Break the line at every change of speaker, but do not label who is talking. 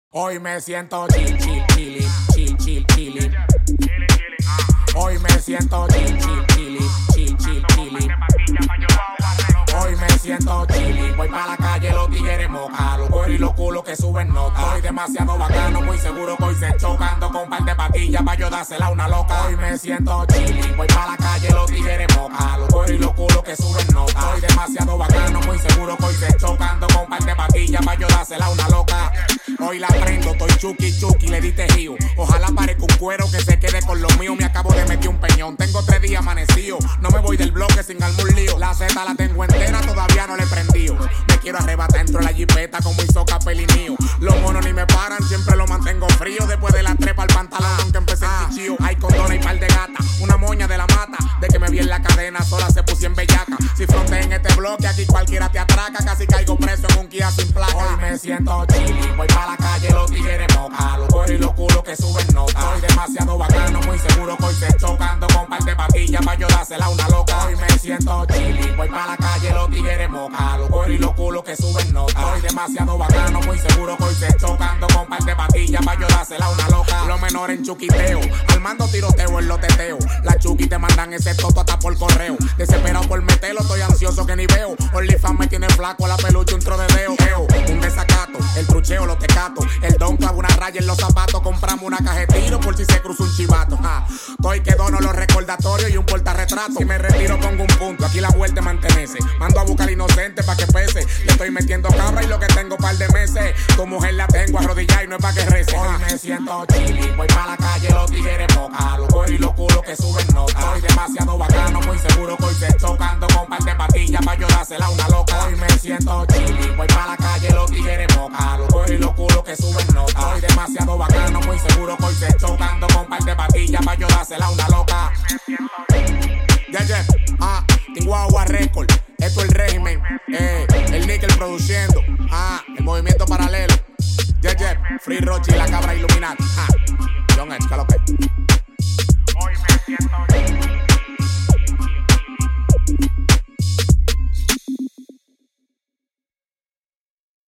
Hoy me siento chill, chill, chilly, chill, chill, chilly. Hoy me siento chill, chill, chilly, chill, chill, chilly. Hoy me siento chilly, voy pa' la calle, los tigres moca, los cueros y los culos que suben nota. Soy demasiado bacano, muy seguro que hoy se chocando con par de patillas pa' yo dársela una loca. Hoy me siento chilly, voy pa' la calle, los tigres moca, los cueros y los culos que suben nota. Soy demasiado bacano, muy seguro que hoy se chocando con par de patillas pa' yo dársela una loca. Hoy la prendo, estoy chuki chuki, le di tejido. Ojalá parezca un cuero que se quede con lo mío. Me acabo de meter un peñón, tengo 3 días amanecido. No me voy del bloque sin algún lío. La Z la tengo entera, todavía no le he prendido. Me quiero arrebatar dentro de la jipeta como hizo Capelinio. Los monos ni me paran, siempre lo mantengo frío. Después de la trepa al pantalón, aunque empecé el chichío. Hay condones y par de gata, una moña de la mata. De que me vi en la cadena, sola se puso en bellaca. Si fronteé en este bloque, aquí cualquiera te atraca. Casi caigo preso en un Kia sin placa. Hoy me siento chilly, voy pa' la calle, los tigres moca, los cueros y los culos que suben nota. Soy demasiado bacano, muy seguro que hoy se chocando con par de patillas pa' yo dársela una loca. Hoy me siento chilly, voy pa' la calle, los tigres moca, los cueros y los culos que suben nota. Soy demasiado bacano, muy seguro que hoy se chocando con par de patillas pa' yo dársela una loca. Los menores en chuquiteo, armando tiroteo en los teteos. Las chuquis te mandan ese toto hasta por correo. Desesperado por meterlo, estoy ansioso que ni veo. OnlyFans me tiene flaco, la peluche un tro de deo. Un desacato, el trucheo, los tecatos. El don clava una raya en los zapatos. Compramos una caja de tiro por si se cruza un chivato. Estoy que dono los recordatorios y un portarretrato. Si me retiro pongo un punto, aquí la vuelta mantenese. Mando a buscar inocente pa' que pese. Le estoy metiendo cabra y lo que tengo par de meses. Tu mujer la tengo arrodillada y no es pa' que rece. Hoy me siento chilly, voy pa' la calle, los tigres moca, los cueros y los culos que suben nota. Soy demasiado bacano, muy seguro que hoy se chocando con par de patillas pa' yo dársela una loca. Hoy me siento chilly, voy pa' la calle, los tigres moca, los cueros y los culos que suben nota. Soy demasiado bacano, muy seguro que hoy se chocando con par de patillas pa' yo dársela una loca. Tengo agua récord, esto es el régimen, el níquel produciendo, el movimiento paralelo, Free Rochi, la cabra Illuminati, John Edge, ¿qué es lo que? Hoy me siento